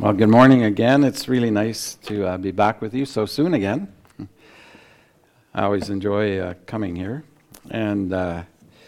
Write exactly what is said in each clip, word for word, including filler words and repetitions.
Well, good morning again. It's really nice to uh, be back with you so soon again. I always enjoy uh, coming here. And uh,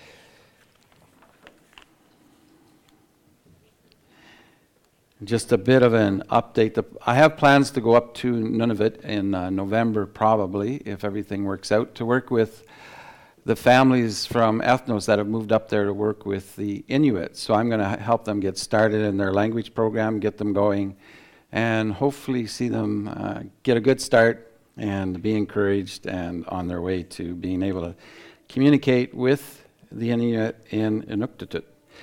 just a bit of an update. The, I have plans to go up to Nunavut in uh, November, probably, if everything works out, to work with the families from ethnos that have moved up there to work with the Inuit. So I'm going to help them get started in their language program, get them going, and hopefully see them uh, get a good start and be encouraged and on their way to being able to communicate with the Inuit in Inuktitut.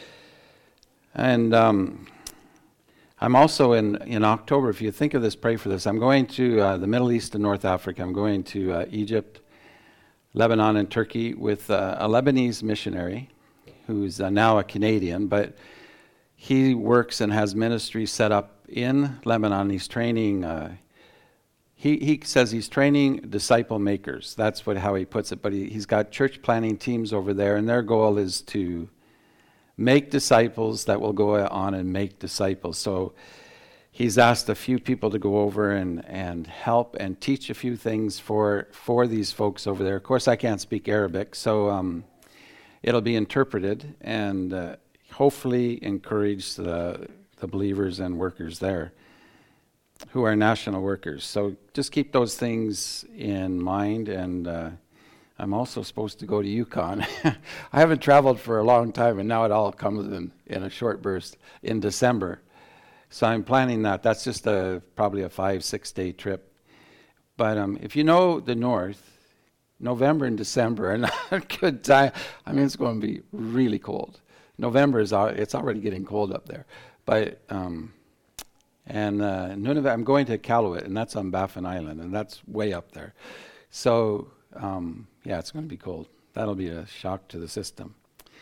And um, I'm also in, in October, if you think of this, pray for this. I'm going to uh, the Middle East and North Africa. I'm going to uh, Egypt, Lebanon, and Turkey with uh, a Lebanese missionary who's uh, now a Canadian, but he works and has ministry set up in Lebanon. He's training, uh, he, he says he's training disciple makers. That's what how he puts it, but he, he's got church planning teams over there, and their goal is to make disciples that will go on and make disciples. So he's asked a few people to go over and, and help and teach a few things for for these folks over there. Of course, I can't speak Arabic, so um, it'll be interpreted and uh, hopefully encourage the, the believers and workers there who are national workers. So just keep those things in mind. And uh, I'm also supposed to go to Yukon. I haven't traveled for a long time, and now it all comes in, in a short burst in December. So I'm planning that. That's just a probably a five, six day trip. But um, if you know the North, November and December are not a good time. I mean, it's going to be really cold. November is al- it's already getting cold up there. But um, and uh, Nunavut, I'm going to Iqaluit, and that's on Baffin Island, and that's way up there. So um, yeah, it's going to be cold. That'll be a shock to the system.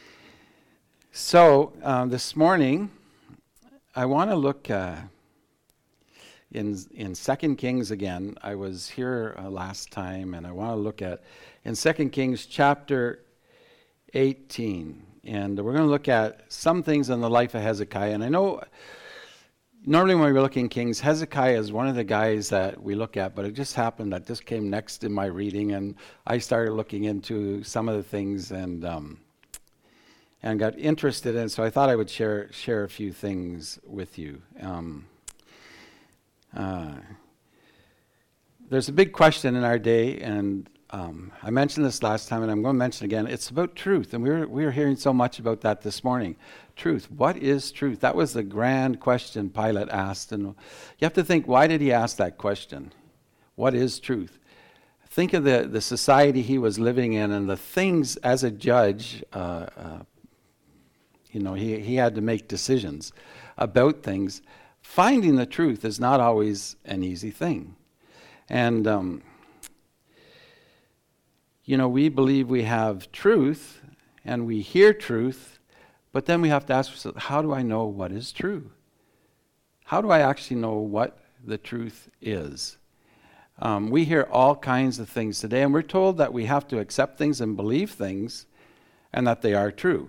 So uh, this morning, I want to look uh, in in Second Kings again. I was here uh, last time, and I want to look at in Second Kings chapter eighteen, and we're going to look at some things in the life of Hezekiah. And I know normally when we look in Kings, Hezekiah is one of the guys that we look at, but it just happened that this came next in my reading, and I started looking into some of the things and. Um, And got interested in, so I thought I would share share a few things with you. Um, uh, there's a big question in our day, and um, I mentioned this last time, and I'm going to mention it again. It's about truth, and we were we were hearing so much about that this morning. Truth. What is truth? That was the grand question Pilate asked, and you have to think, why did he ask that question? What is truth? Think of the the society he was living in, and the things as a judge. Uh, uh, You know, he, he had to make decisions about things. Finding the truth is not always an easy thing. And, um, you know, we believe we have truth, and we hear truth, but then we have to ask ourselves, how do I know what is true? How do I actually know what the truth is? Um, we hear all kinds of things today, and we're told that we have to accept things and believe things, and that they are true.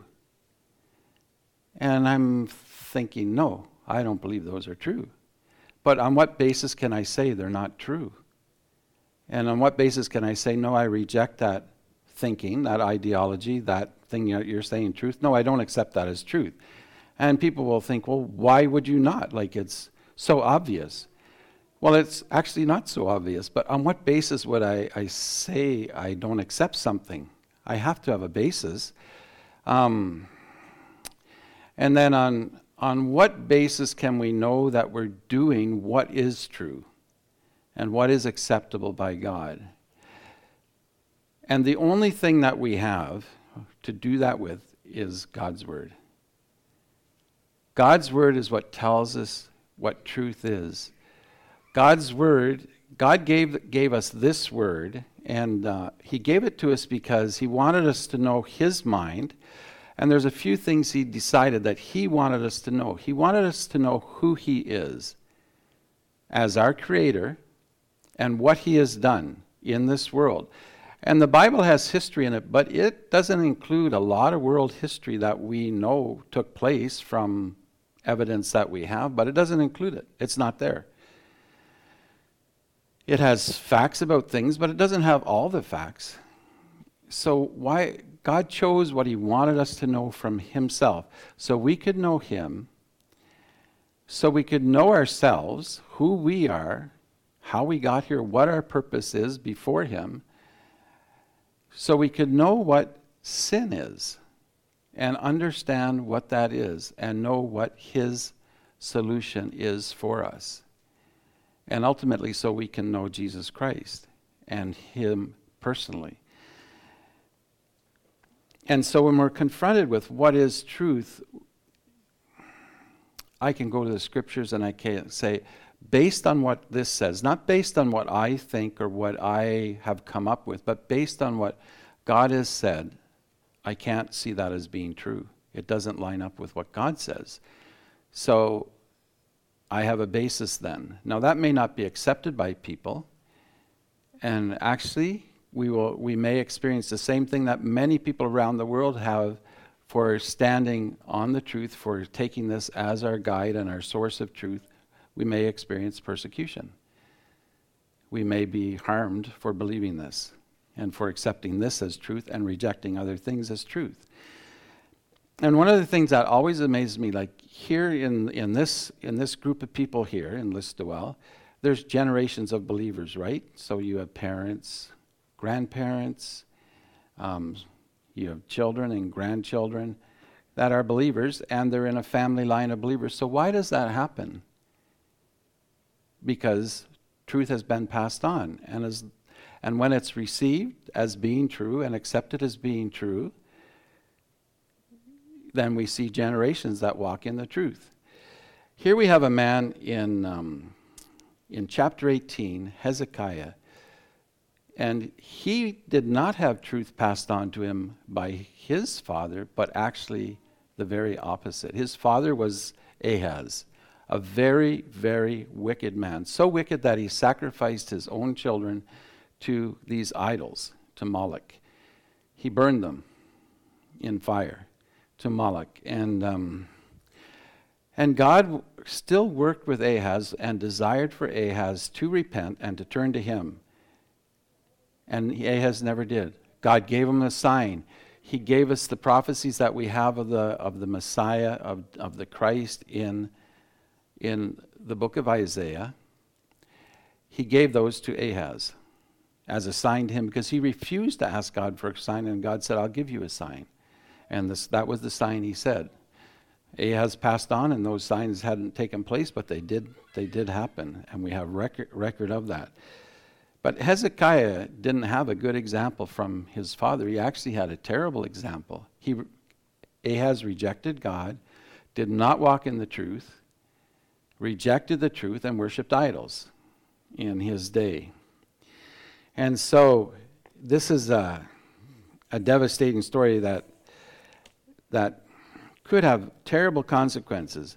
And I'm thinking, no, I don't believe those are true. But on what basis can I say they're not true? And on what basis can I say, no, I reject that thinking, that ideology, that thing you're saying truth? No, I don't accept that as truth. And people will think, well, why would you not? Like, it's so obvious. Well, it's actually not so obvious. But on what basis would I, I say I don't accept something? I have to have a basis. Um... And then on on what basis can we know that we're doing what is true and what is acceptable by God? And the only thing that we have to do that with is God's Word. God's Word is what tells us what truth is. God's Word, God gave gave us this Word, and uh, He gave it to us because He wanted us to know His mind. And there's a few things he decided that he wanted us to know. He wanted us to know who he is as our creator and what he has done in this world. And the Bible has history in it, but it doesn't include a lot of world history that we know took place from evidence that we have, but it doesn't include it. It's not there. It has facts about things, but it doesn't have all the facts. So why God chose what he wanted us to know from himself, so we could know him, so we could know ourselves, who we are, how we got here, what our purpose is before him, so we could know what sin is and understand what that is and know what his solution is for us. And ultimately so we can know Jesus Christ and him personally. And so when we're confronted with what is truth, I can go to the scriptures and I can say, based on what this says, not based on what I think or what I have come up with, but based on what God has said, I can't see that as being true. It doesn't line up with what God says. So I have a basis then. Now that may not be accepted by people, and actually we will we may experience the same thing that many people around the world have for standing on the truth, for taking this as our guide and our source of truth. We may experience persecution. We may be harmed for believing this and for accepting this as truth and rejecting other things as truth. And one of the things that always amazes me, like here in, in this in this group of people here in Listowel, there's generations of believers, right? So you have parents, grandparents, um, you have children and grandchildren that are believers, and they're in a family line of believers. So why does that happen? Because truth has been passed on, and as and when it's received as being true and accepted as being true, then we see generations that walk in the truth. Here we have a man in um, in chapter eighteen, Hezekiah, and he did not have truth passed on to him by his father, but actually the very opposite. His father was Ahaz, a very, very wicked man, so wicked that he sacrificed his own children to these idols, to Moloch. He burned them in fire to Moloch. And um, and God w- still worked with Ahaz and desired for Ahaz to repent and to turn to him. And Ahaz never did. God gave him a sign. He gave us the prophecies that we have of the of the Messiah, of, of the Christ in, in the book of Isaiah. He gave those to Ahaz as a sign to him, because he refused to ask God for a sign, and God said, I'll give you a sign. And this, that was the sign he said. Ahaz passed on, and those signs hadn't taken place, but they did they did happen, and we have record, record of that. But Hezekiah didn't have a good example from his father. He actually had a terrible example. He, Ahaz rejected God, did not walk in the truth, rejected the truth, and worshipped idols in his day. And so this is a, a devastating story that that could have terrible consequences.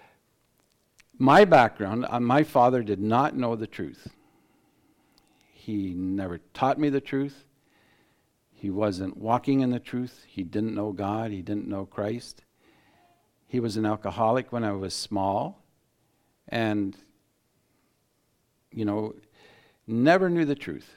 My background, uh, my father did not know the truth. He never taught me the truth. He wasn't walking in the truth. He didn't know God. He didn't know Christ. He was an alcoholic when I was small, and, you know, never knew the truth.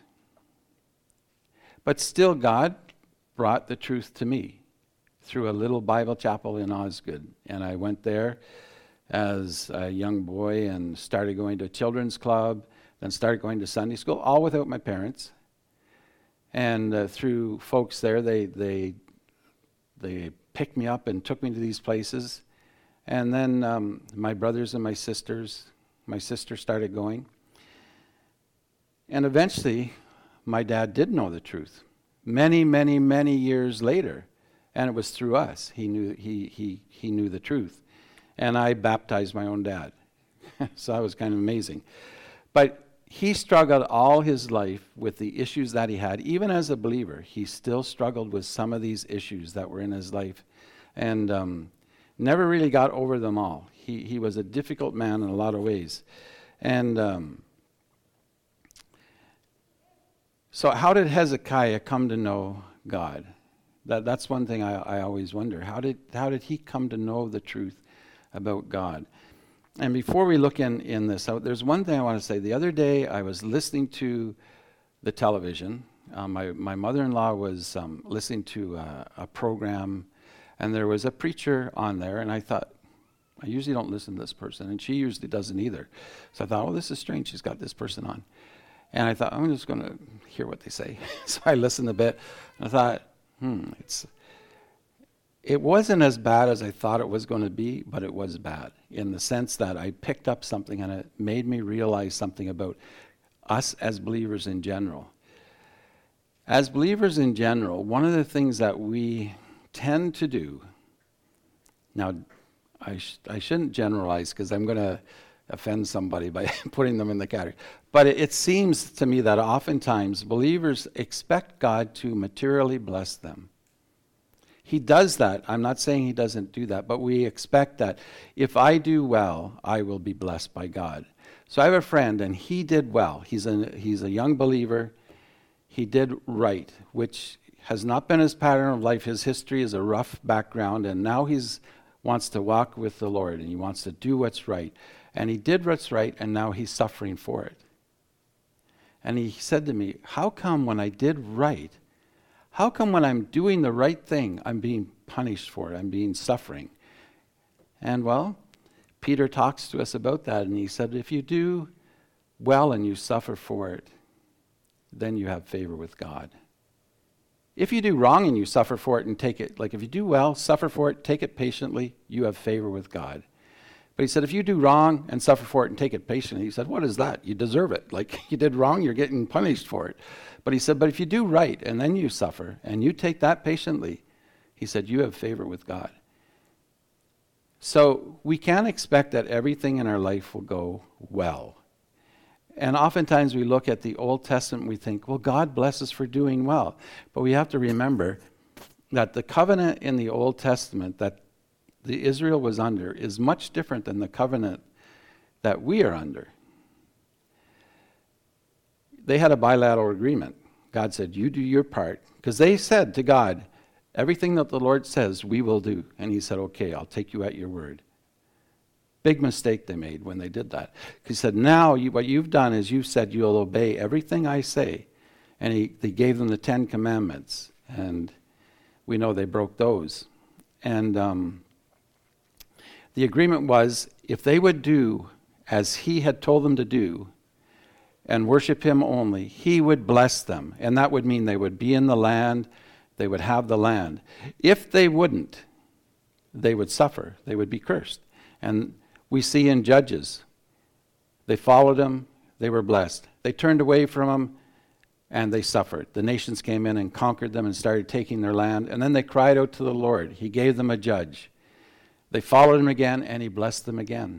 But still, God brought the truth to me through a little Bible chapel in Osgood. And I went there as a young boy and started going to a children's club, then started going to Sunday school, all without my parents. And uh, through folks there, they they they picked me up and took me to these places. And then um, my brothers and my sisters, my sister started going. And eventually, my dad did know the truth. Many, many, many years later. And it was through us. He knew he he he knew the truth. And I baptized my own dad. So that was kind of amazing. But he struggled all his life with the issues that he had. Even as a believer, he still struggled with some of these issues that were in his life. And um, never really got over them all. He he was a difficult man in a lot of ways. And um, so how did Hezekiah come to know God? That that's one thing I, I always wonder. How did how did he come to know the truth about God. And before we look in, in this, uh, there's one thing I want to say. The other day I was listening to the television. Uh, my, my mother-in-law was um, listening to uh, a program, and there was a preacher on there, and I thought, I usually don't listen to this person, and she usually doesn't either. So I thought, oh, this is strange, she's got this person on. And I thought, I'm just going to hear what they say. So I listened a bit, and I thought, hmm, it's... It wasn't as bad as I thought it was going to be, but it was bad in the sense that I picked up something and it made me realize something about us as believers in general. As believers in general, one of the things that we tend to do, now I, sh- I shouldn't generalize because I'm going to offend somebody by putting them in the category, but it, it seems to me that oftentimes believers expect God to materially bless them. He does that. I'm not saying he doesn't do that, but we expect that if I do well, I will be blessed by God. So I have a friend, and he did well. He's a, he's a young believer. He did right, which has not been his pattern of life. His history is a rough background, and now he wants to walk with the Lord, and he wants to do what's right. And he did what's right, and now he's suffering for it. And he said to me, how come when I did right, how come when I'm doing the right thing, I'm being punished for it, I'm being suffering? And well, Peter talks to us about that, and he said, if you do well and you suffer for it, then you have favor with God. If you do wrong and you suffer for it and take it, like if you do well, suffer for it, take it patiently, you have favor with God. But he said, if you do wrong and suffer for it and take it patiently, he said, what is that? You deserve it. Like you did wrong, you're getting punished for it. But he said, but if you do right and then you suffer and you take that patiently, he said, you have favor with God. So we can't expect that everything in our life will go well. And oftentimes we look at the Old Testament and we think, well, God bless us for doing well. But we have to remember that the covenant in the Old Testament that the Israel was under is much different than the covenant that we are under. They had a bilateral agreement. God said, you do your part. Because they said to God, everything that the Lord says, we will do. And he said, okay, I'll take you at your word. Big mistake they made when they did that. He said, now you, what you've done is you've said you'll obey everything I say. And he, he gave them the Ten Commandments. And we know they broke those. And um, the agreement was, if they would do as he had told them to do, and worship him only, he would bless them. And that would mean they would be in the land, they would have the land. If they wouldn't, they would suffer, they would be cursed. And we see in Judges, they followed him, they were blessed. They turned away from him, and they suffered. The nations came in and conquered them and started taking their land. And then they cried out to the Lord. He gave them a judge. They followed him again, and he blessed them again.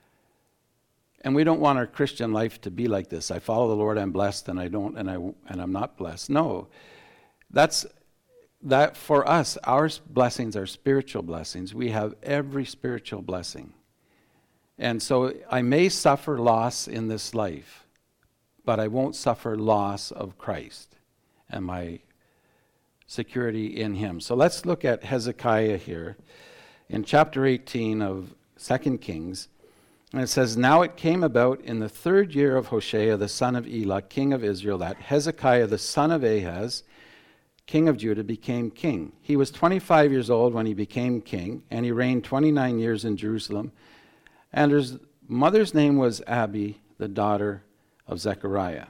And we don't want our Christian life to be like this. I follow the Lord, I'm blessed, and I don't, and I and I'm not blessed. No, that's that for us. Our blessings are spiritual blessings. We have every spiritual blessing, and so I may suffer loss in this life, but I won't suffer loss of Christ and my security in Him. So let's look at Hezekiah here in chapter eighteen of Second Kings. And it says, now it came about in the third year of Hoshea, the son of Elah, king of Israel, that Hezekiah, the son of Ahaz, king of Judah, became king. He was twenty-five years old when he became king, and he reigned twenty-nine years in Jerusalem. And his mother's name was Abi, the daughter of Zechariah.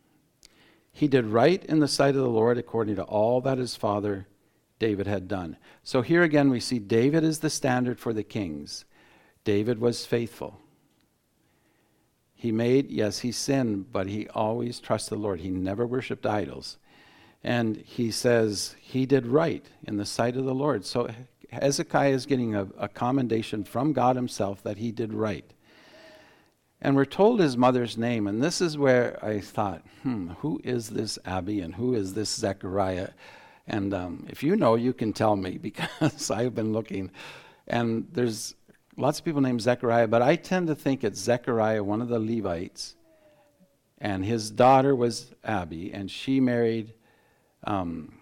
He did right in the sight of the Lord according to all that his father David had done. So here again we see David is the standard for the kings. David was faithful. He made, yes, he sinned, but he always trusted the Lord. He never worshipped idols. And he says he did right in the sight of the Lord. So Hezekiah is getting a, a commendation from God himself that he did right. And we're told his mother's name, and this is where I thought, hmm, who is this Abi and who is this Zechariah? And um, if you know, you can tell me because I've been looking. And there's lots of people named Zechariah, but I tend to think it's Zechariah, one of the Levites, and his daughter was Abi, and she married um,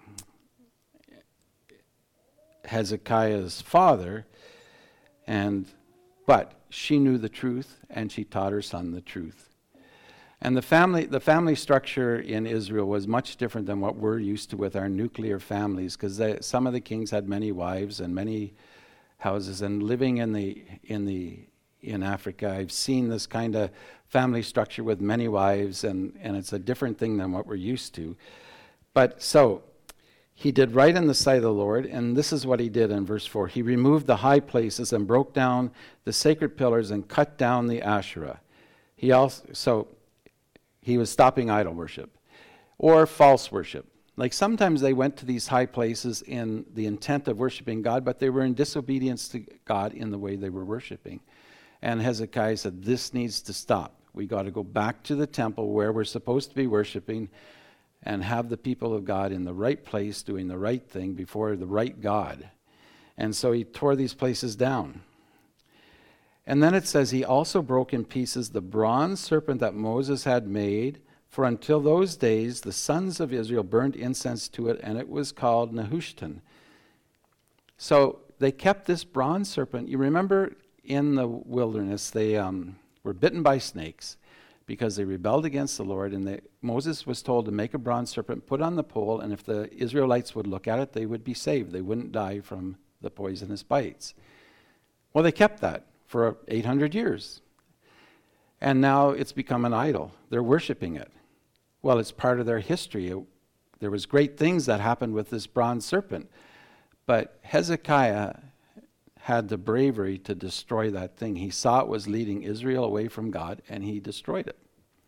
Hezekiah's father, and But she knew the truth, and she taught her son the truth. And the family, the family structure in Israel was much different than what we're used to with our nuclear families, because some of the kings had many wives and many houses. And living in the in the in Africa, I've seen this kind of family structure with many wives, and, and it's a different thing than what we're used to. But so, he did right in the sight of the Lord, and this is what he did in verse four. He removed the high places and broke down the sacred pillars and cut down the Asherah. He also, so he was stopping idol worship or false worship. Like sometimes they went to these high places in the intent of worshiping God, but they were in disobedience to God in the way they were worshiping. And Hezekiah said, this needs to stop. We got to go back to the temple where we're supposed to be worshiping and have the people of God in the right place doing the right thing before the right God. And so he tore these places down. And then it says he also broke in pieces the bronze serpent that Moses had made, for until those days the sons of Israel burned incense to it, and it was called Nehushtan. So they kept this bronze serpent. You remember in the wilderness they um, were bitten by snakes because they rebelled against the Lord, and they, Moses was told to make a bronze serpent, put on the pole, and if the Israelites would look at it, they would be saved. They wouldn't die from the poisonous bites. Well, they kept that for eight hundred years. And now it's become an idol. They're worshiping it. Well, it's part of their history. It, there was great things that happened with this bronze serpent. But Hezekiah had the bravery to destroy that thing. He saw it was leading Israel away from God, and he destroyed it.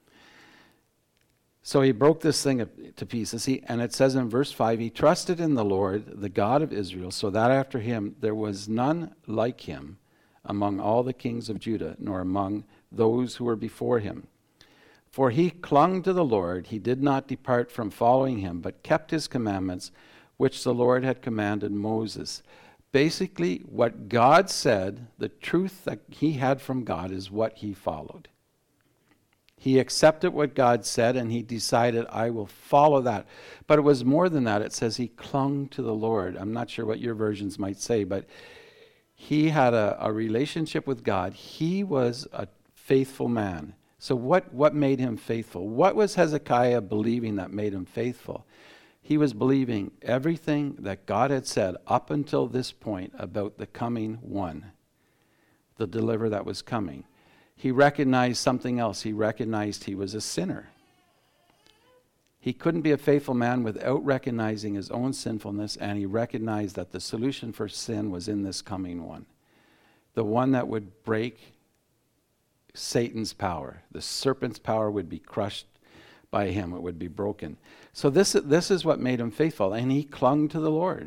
So he broke this thing to pieces. He, and it says in verse five, he trusted in the Lord, the God of Israel, so that after him there was none like him among all the kings of Judah, nor among those who were before him. For he clung to the Lord, he did not depart from following him, but kept his commandments, which the Lord had commanded Moses. Basically, what God said, the truth that he had from God is what he followed. He accepted what God said, and he decided, I will follow that. But it was more than that. It says he clung to the Lord. I'm not sure what your versions might say, but he had a, a relationship with God. He was a faithful man. So what, what made him faithful? What was Hezekiah believing that made him faithful? He was believing everything that God had said up until this point about the coming one, the deliverer that was coming. He recognized something else. He recognized he was a sinner. He couldn't be a faithful man without recognizing his own sinfulness, and he recognized that the solution for sin was in this coming one, the one that would break Satan's power. The serpent's power would be crushed by him. It would be broken. So this, this is what made him faithful, and he clung to the Lord.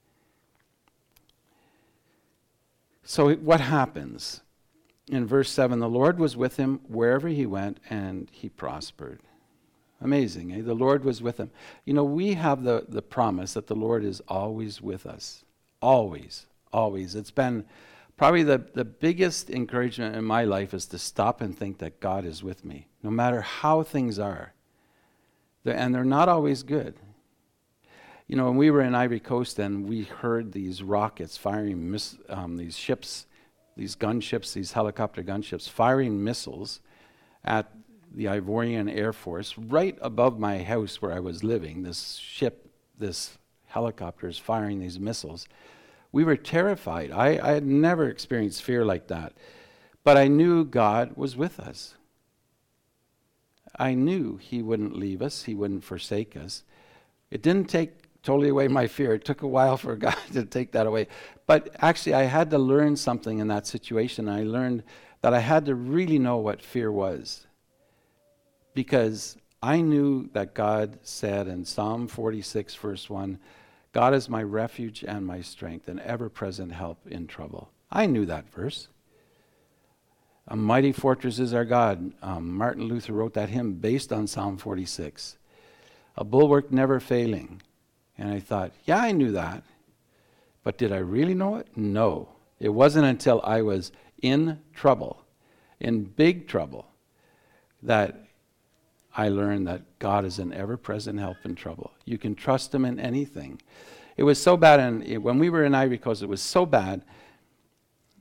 So what happens? In verse seven, the Lord was with him wherever he went, and he prospered. Amazing, eh? The Lord was with him. You know, we have the, the promise that the Lord is always with us. Always, always. It's been probably the, the biggest encouragement in my life is to stop and think that God is with me, no matter how things are. They're, and they're not always good. You know, when we were in Ivory Coast and we heard these rockets firing, miss, um, these ships, these gunships, these helicopter gunships firing missiles at the Ivorian Air Force right above my house where I was living. This ship, this helicopter is firing these missiles. We were terrified. I, I had never experienced fear like that. But I knew God was with us. I knew he wouldn't leave us. He wouldn't forsake us. It didn't take totally away my fear. It took a while for God to take that away. But actually, I had to learn something in that situation. I learned that I had to really know what fear was. Because I knew that God said in Psalm forty-six, verse one, God is my refuge and my strength, an ever-present help in trouble. I knew that verse. A mighty fortress is our God. Um, Martin Luther wrote that hymn based on Psalm forty-six. A bulwark never failing. And I thought, yeah, I knew that. But did I really know it? No. It wasn't until I was in trouble, in big trouble, that I learned that God is an ever-present help in trouble. You can trust him in anything. It was so bad, and when we were in Ivory Coast, it was so bad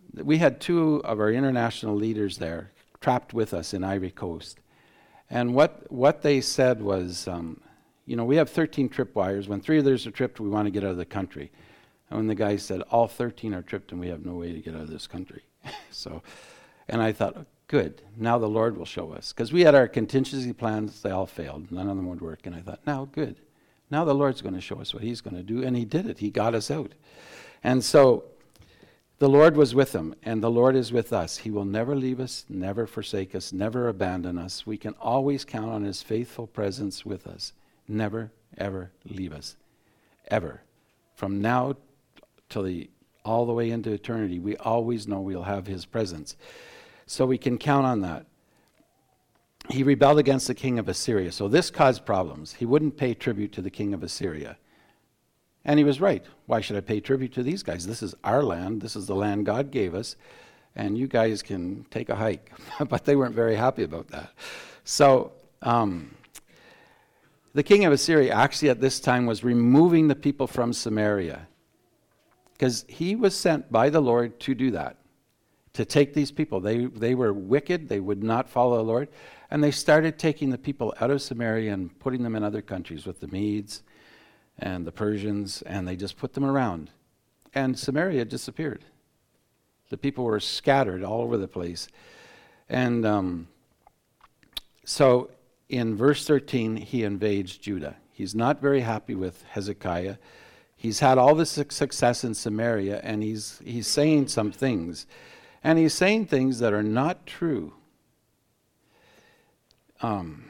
we had two of our international leaders there trapped with us in Ivory Coast. And what, what they said was, um, you know, we have thirteen tripwires. When three of theirs are tripped, we want to get out of the country. And when the guy said, all thirteen are tripped and we have no way to get out of this country. so, and I thought, good, now the Lord will show us. Because we had our contingency plans, they all failed. None of them would work. And I thought, now, good. Now the Lord's going to show us what he's going to do. And he did it. He got us out. And so the Lord was with him, and the Lord is with us. He will never leave us, never forsake us, never abandon us. We can always count on his faithful presence with us. Never, ever leave us. Ever. From now till the all the way into eternity, we always know we'll have his presence. So we can count on that. He rebelled against the king of Assyria. So this caused problems. He wouldn't pay tribute to the king of Assyria. And he was right. Why should I pay tribute to these guys? This is our land. This is the land God gave us. And you guys can take a hike. But they weren't very happy about that. So um, the king of Assyria actually at this time was removing the people from Samaria. Because he was sent by the Lord to do that. To take these people. They, they were wicked. They would not follow the Lord. And they started taking the people out of Samaria and putting them in other countries with the Medes and the Persians, and they just put them around. And Samaria disappeared. The people were scattered all over the place. And um, so in verse thirteen, he invades Judah. He's not very happy with Hezekiah. He's had all this success in Samaria, and he's he's saying some things. And he's saying things that are not true. Um,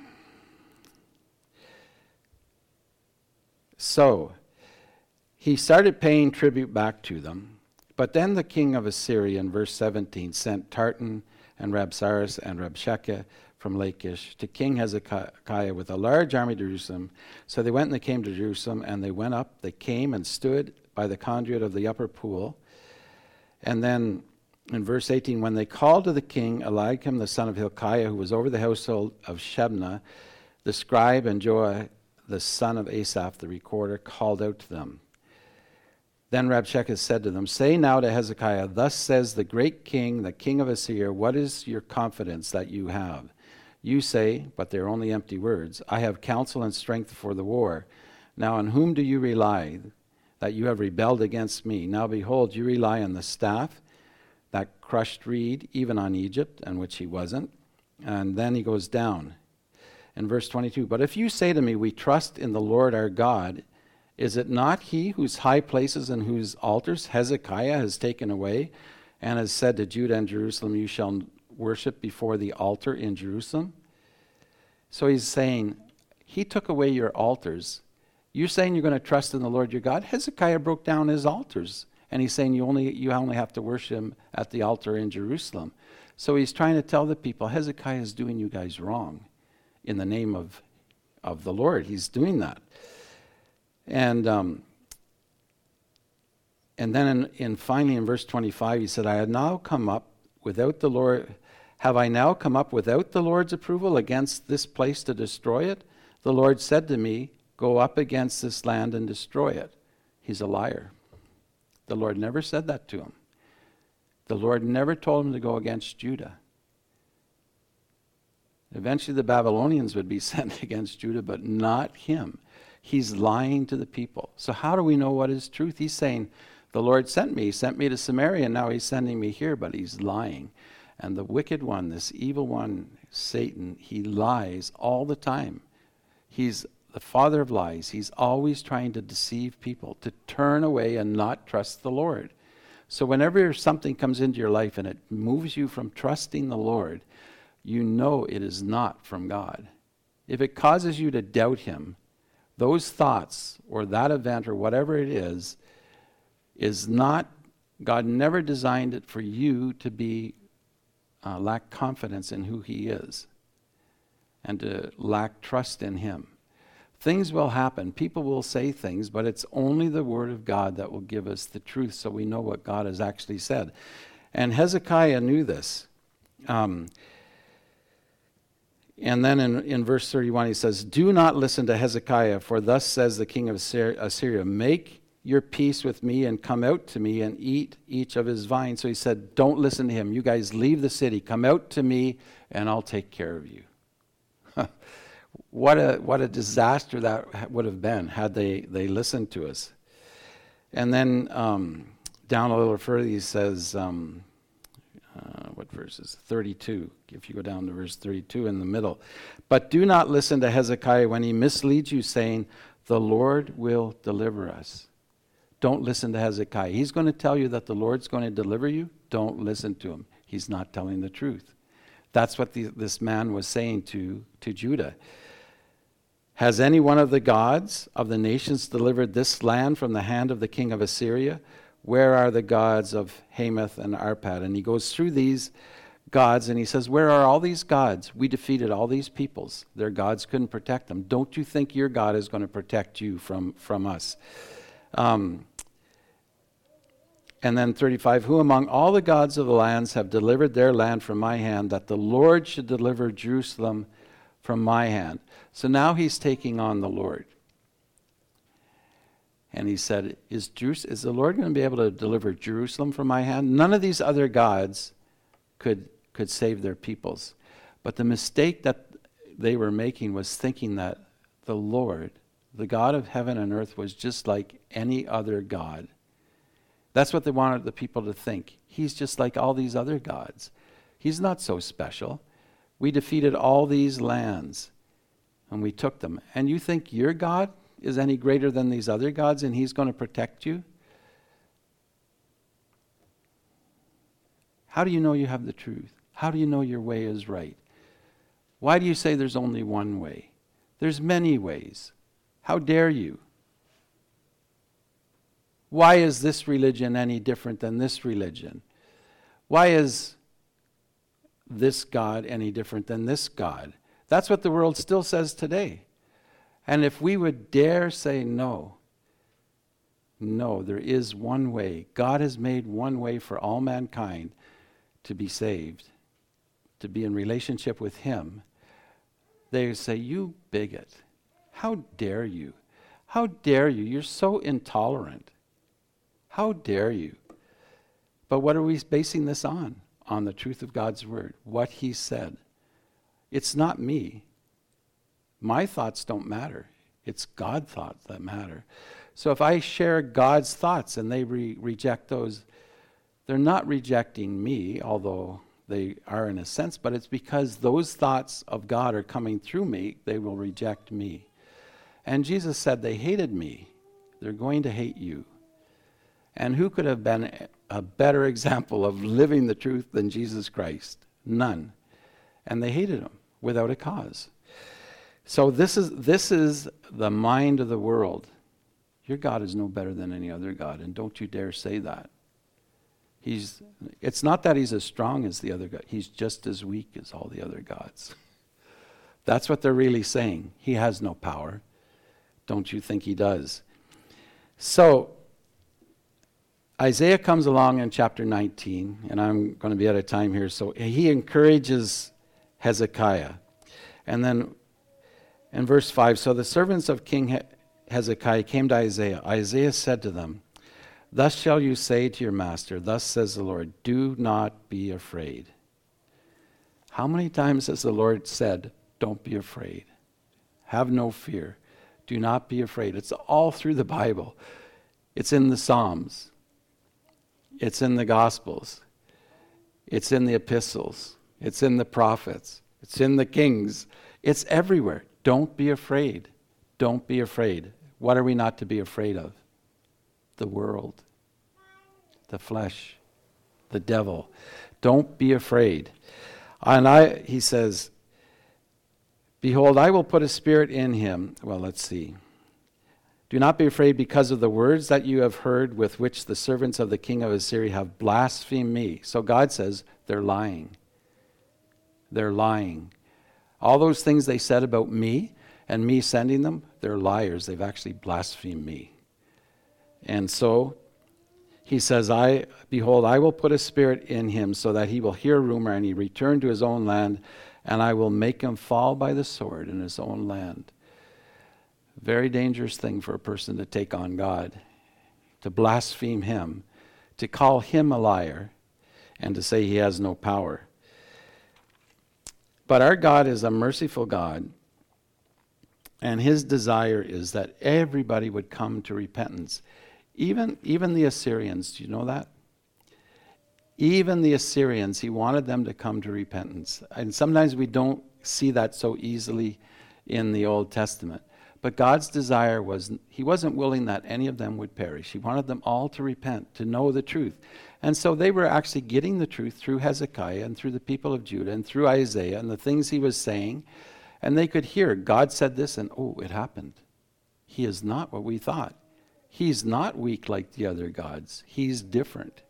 so, he started paying tribute back to them. But then the king of Assyria, in verse seventeen, sent Tartan and Rabsaris and Rabshakeh from Lachish to King Hezekiah with a large army to Jerusalem. So they went and they came to Jerusalem, and they went up. They came and stood by the conduit of the upper pool. And then in verse eighteen, when they called to the king, Eliakim the son of Hilkiah, who was over the household of Shebna, the scribe, and Joah the son of Asaph, the recorder, called out to them. Then Rabshakeh said to them, say now to Hezekiah, thus says the great king, the king of Assyria, what is your confidence that you have? You say, but they're only empty words, I have counsel and strength for the war. Now on whom do you rely, that you have rebelled against me? Now behold, you rely on the staff, that crushed reed, even on Egypt, and which he wasn't. And then he goes down. In verse twenty-two, but if you say to me, we trust in the Lord our God, is it not he whose high places and whose altars Hezekiah has taken away, and has said to Judah and Jerusalem, you shall worship before the altar in Jerusalem? So he's saying, he took away your altars. You're saying you're going to trust in the Lord your God? Hezekiah broke down his altars. And he's saying you only you only have to worship him at the altar in Jerusalem. So he's trying to tell the people, Hezekiah is doing you guys wrong in the name of, of the Lord. He's doing that. And um, and then in, in finally in verse twenty-five, he said, I have now come up without the Lord, have I now come up without the Lord's approval against this place to destroy it? The Lord said to me, go up against this land and destroy it. He's a liar. The Lord never said that to him. The Lord never told him to go against Judah. Eventually the Babylonians would be sent against Judah, but not him. He's lying to the people. So how do we know what is truth? He's saying, the Lord sent me. He sent me to Samaria, and now he's sending me here, but he's lying. And the wicked one, this evil one, Satan, he lies all the time. He's the father of lies. He's always trying to deceive people, to turn away and not trust the Lord. So whenever something comes into your life and it moves you from trusting the Lord, you know it is not from God. If it causes you to doubt him, those thoughts or that event or whatever it is, is not, God never designed it for you to be, uh, lack confidence in who he is and to lack trust in him. Things will happen. People will say things, but it's only the word of God that will give us the truth so we know what God has actually said. And Hezekiah knew this. Um, and then in, in verse thirty-one he says, do not listen to Hezekiah, for thus says the king of Assyria, make your peace with me and come out to me and eat each of his vines. So he said, don't listen to him. You guys leave the city. Come out to me and I'll take care of you. What a what a disaster that would have been had they, they listened to us. And then um, down a little further he says, um, uh, what verse is it? thirty-two. If you go down to verse thirty-two in the middle. But do not listen to Hezekiah when he misleads you, saying, the Lord will deliver us. Don't listen to Hezekiah. He's going to tell you that the Lord's going to deliver you. Don't listen to him. He's not telling the truth. That's what the, this man was saying to, to Judah. Has any one of the gods of the nations delivered this land from the hand of the king of Assyria? Where are the gods of Hamath and Arpad? And he goes through these gods and he says, where are all these gods? We defeated all these peoples. Their gods couldn't protect them. Don't you think your God is going to protect you from, from us? Um, and then thirty-five, who among all the gods of the lands have delivered their land from my hand, that the Lord should deliver Jerusalem from my hand? So now he's taking on the Lord. And he said, is, Jerus- is the Lord going to be able to deliver Jerusalem from my hand? None of these other gods could, could save their peoples. But the mistake that they were making was thinking that the Lord, the God of heaven and earth, was just like any other God. That's what they wanted the people to think. He's just like all these other gods. He's not so special. We defeated all these lands and we took them. And you think your God is any greater than these other gods and he's going to protect you? How do you know you have the truth? How do you know your way is right? Why do you say there's only one way? There's many ways. How dare you? Why is this religion any different than this religion? Why is this God any different than this God? That's what the world still says today. And if we would dare say no, no, there is one way. God has made one way for all mankind to be saved, to be in relationship with him. They say, you bigot, how dare you? How dare you? You're so intolerant. How dare you? But what are we basing this on? On the truth of God's word, what he said. It's not me. My thoughts don't matter. It's God's thoughts that matter. So if I share God's thoughts and they re- reject those, they're not rejecting me, although they are in a sense, but it's because those thoughts of God are coming through me, they will reject me. And Jesus said they hated me. They're going to hate you. And who could have been a better example of living the truth than Jesus Christ? None. And they hated him without a cause. So this is this is the mind of the world. Your God is no better than any other God, and don't you dare say that. He's it's not that he's as strong as the other God. He's just as weak as all the other gods. That's what they're really saying. He has no power. Don't you think he does? So Isaiah comes along in chapter nineteen, and I'm going to be out of time here. So he encourages Hezekiah. And then in verse five, so the servants of King Hezekiah came to Isaiah. Isaiah said to them, thus shall you say to your master, thus says the Lord, do not be afraid. How many times has the Lord said, don't be afraid? Have no fear. Do not be afraid. It's all through the Bible. It's in the Psalms. It's in the Gospels. It's in the epistles. It's in the prophets. It's in the kings. It's everywhere. Don't be afraid. Don't be afraid. What are we not to be afraid of? The world, the flesh, the devil. Don't be afraid. And I, he says, behold, I will put a spirit in him. Well, let's see. Do not be afraid because of the words that you have heard with which the servants of the king of Assyria have blasphemed me. So God says they're lying. They're lying. All those things they said about me and me sending them, they're liars. They've actually blasphemed me. And so he says, I behold, I will put a spirit in him so that he will hear rumor and he return to his own land, and I will make him fall by the sword in his own land. Very dangerous thing for a person to take on God. to blaspheme him, to call him a liar, and to say he has no power. But our God is a merciful God, and his desire is that everybody would come to repentance. Even, even the Assyrians, do you know that? Even the Assyrians, he wanted them to come to repentance. And sometimes we don't see that so easily in the Old Testament. But God's desire was, he wasn't willing that any of them would perish. He wanted them all to repent, to know the truth. And so they were actually getting the truth through Hezekiah and through the people of Judah and through Isaiah and the things he was saying. And they could hear, God said this, and oh, it happened. He is not what we thought. He's not weak like the other gods. He's different.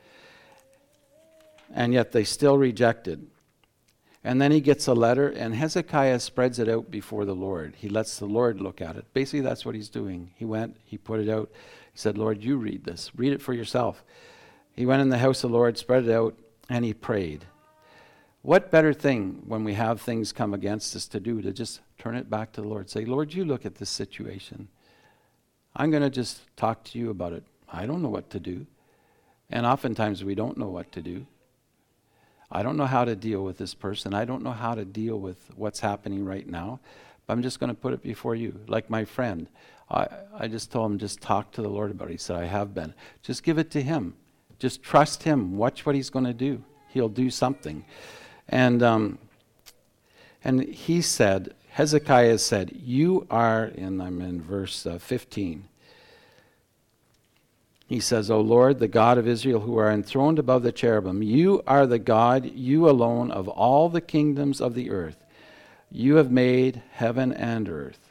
And yet they still rejected. And then he gets a letter, and Hezekiah spreads it out before the Lord. He lets the Lord look at it. Basically, that's what he's doing. He went, he put it out. He said, Lord, you read this. Read it for yourself. He went in the house of the Lord, spread it out, and he prayed. What better thing when we have things come against us to do to just turn it back to the Lord. Say, Lord, you look at this situation. I'm going to just talk to you about it. I don't know what to do. And oftentimes we don't know what to do. I don't know how to deal with this person. I don't know how to deal with what's happening right now. But I'm just going to put it before you. Like my friend, I, I just told him, just talk to the Lord about it. He said, I have been. Just give it to him. Just trust him. Watch what he's going to do. He'll do something. And um, and he said, Hezekiah said, you are, and I'm in verse uh, fifteen. He says, O Lord, the God of Israel, who are enthroned above the cherubim, you are the God, you alone, of all the kingdoms of the earth. You have made heaven and earth.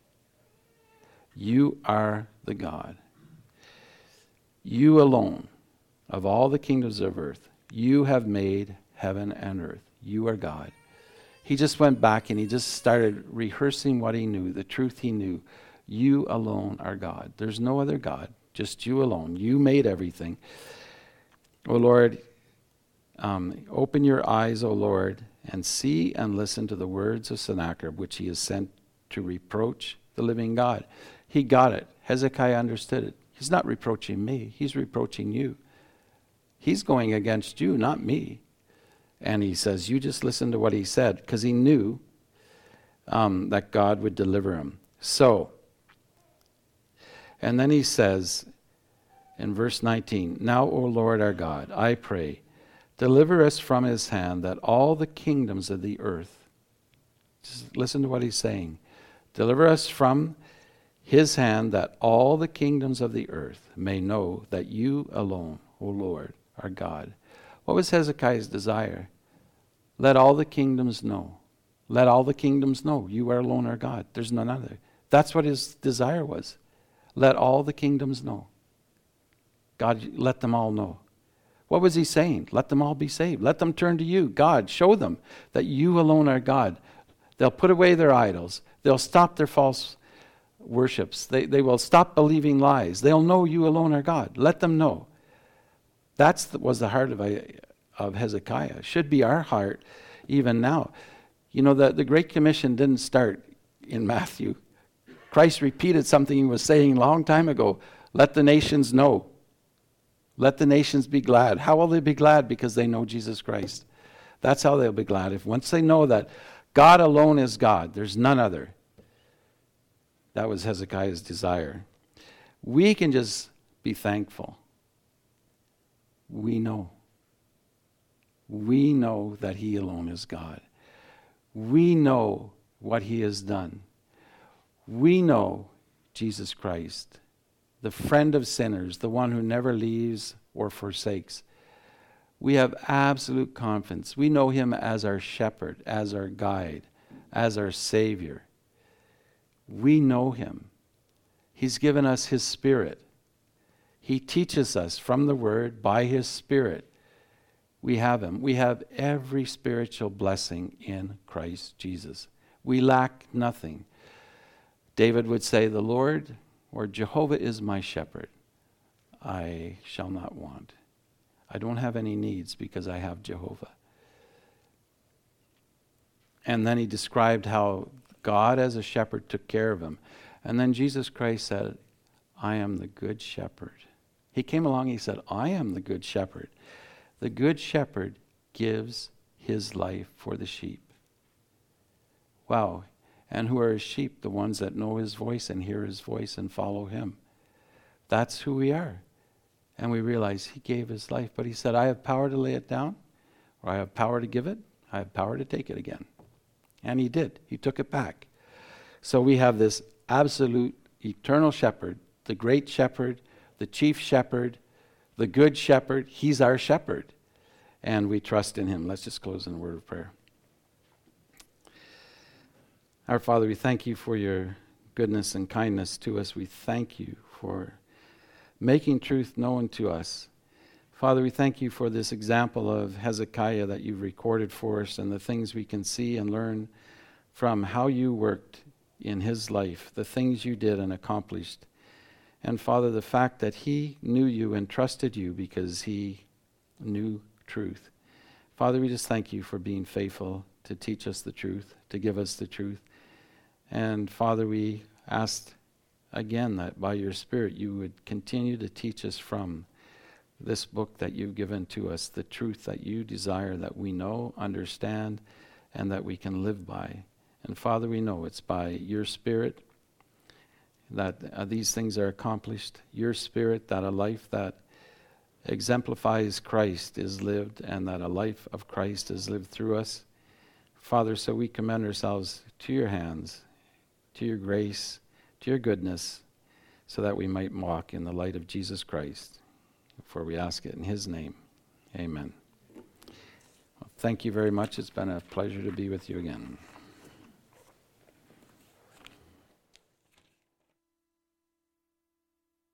You are the God. You alone, of all the kingdoms of earth, you have made heaven and earth. You are God. He just went back and he just started rehearsing what he knew, the truth he knew. You alone are God. There's no other God. Just you alone. You made everything. O Lord, um, open your eyes, O Lord, and see and listen to the words of Sennacherib, which he has sent to reproach the living God. He got it. Hezekiah understood it. He's not reproaching me. He's reproaching you. He's going against you, not me. And he says, you just listen to what he said, because he knew um, that God would deliver him. So, and then he says in verse nineteen, now, O Lord our God, I pray, deliver us from his hand, that all the kingdoms of the earth, just listen to what he's saying, deliver us from his hand, that all the kingdoms of the earth may know that you alone, O Lord, are God. What was Hezekiah's desire? Let all the kingdoms know. Let all the kingdoms know you are alone our God. There's none other. That's what his desire was. Let all the kingdoms know. God, let them all know. What was he saying? Let them all be saved. Let them turn to you. God, show them that you alone are God. They'll put away their idols. They'll stop their false worships. They, they will stop believing lies. They'll know you alone are God. Let them know. That was the heart of, of Hezekiah. It should be our heart even now. You know, the, the Great Commission didn't start in Matthew. Christ repeated something he was saying a long time ago. Let the nations know. Let the nations be glad. How will they be glad? Because they know Jesus Christ. That's how they'll be glad. If once they know that God alone is God, there's none other. That was Hezekiah's desire. We can just be thankful. We know. We know that he alone is God. We know what he has done. We know Jesus Christ, the friend of sinners, the one who never leaves or forsakes. We have absolute confidence. We know him as our shepherd, as our guide, as our Savior. We know him. He's given us his Spirit. He teaches us from the Word by his Spirit. We have him. We have every spiritual blessing in Christ Jesus. We lack nothing. David would say, the Lord, or Jehovah, is my shepherd. I shall not want. I don't have any needs because I have Jehovah. And then he described how God as a shepherd took care of him. And then Jesus Christ said, I am the good shepherd. He came along, he said, I am the good shepherd. The good shepherd gives his life for the sheep. Wow. And who are his sheep? The ones that know his voice and hear his voice and follow him. That's who we are. And we realize he gave his life, but he said, I have power to lay it down, or I have power to give it, I have power to take it again. And he did. He took it back. So we have this absolute eternal shepherd, the great shepherd, the chief shepherd, the good shepherd. He's our shepherd. And we trust in him. Let's just close in a word of prayer. Our Father, we thank you for your goodness and kindness to us. We thank you for making truth known to us. Father, we thank you for this example of Hezekiah that you've recorded for us and the things we can see and learn from how you worked in his life, the things you did and accomplished. And Father, the fact that he knew you and trusted you because he knew truth. Father, we just thank you for being faithful to teach us the truth, to give us the truth. And Father, we asked again that by your Spirit you would continue to teach us from this book that you've given to us, the truth that you desire that we know, understand, and that we can live by. And Father, we know it's by your Spirit that uh, these things are accomplished. Your Spirit, that a life that exemplifies Christ is lived, and that a life of Christ is lived through us. Father, so we commend ourselves to your hands, to your grace, to your goodness, so that we might walk in the light of Jesus Christ. For we ask it in his name. Amen. Well, thank you very much. It's been a pleasure to be with you again.